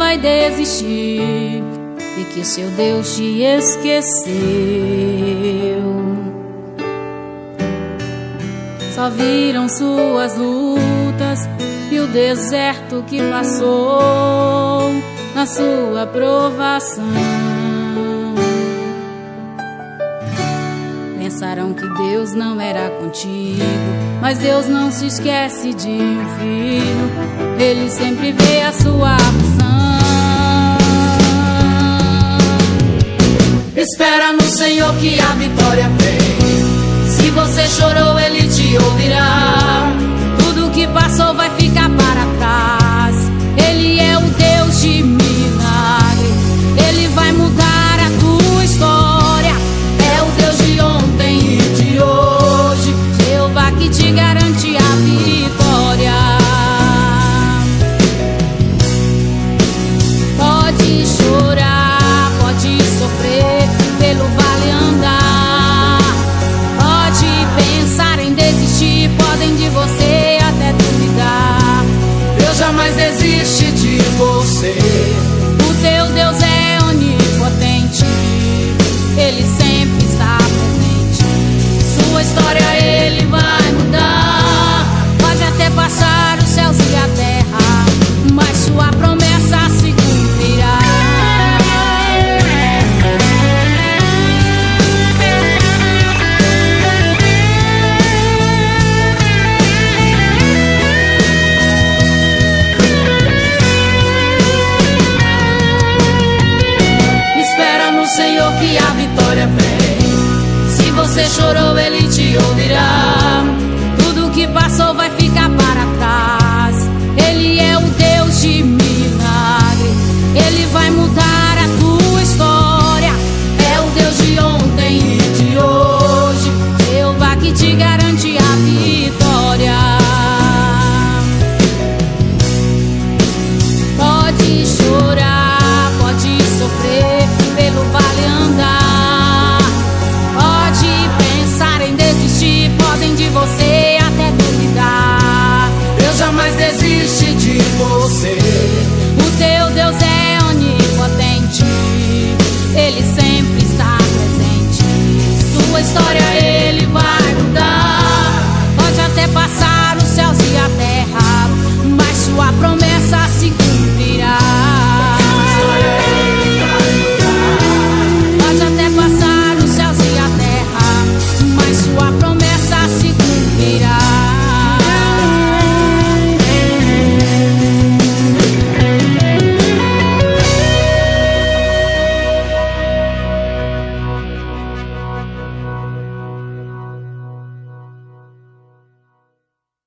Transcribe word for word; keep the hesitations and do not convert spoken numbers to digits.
vai desistir e que seu Deus te esqueceu. Só viram suas lutas e o deserto que passou na sua provação. Pensaram que Deus não era contigo, mas Deus não se esquece de um filho. Ele sempre vê a sua aflição. Espera no Senhor que a vitória vem. Se você chorou, Ele te ouvirá. Tudo que passou vai ficar para trás. Ele é o Deus de milagre. Ele vai mudar a tua história. É o Deus de ontem e de hoje. Jeová que te garante a vitória. Pode chorar, pode sofrer, pelo vale andar. Pode pensar em desistir, podem de você até duvidar. Deus jamais desiste de você. O teu Deus é onipotente, Ele sempre está presente. Sua história Ele vai mudar. Pode até passar os céus e a terra, mas sua promessa se cumprirá. Espera no Senhor que a vitória vem. Se você chorou, Ele te ouvirá. Tudo que passou vai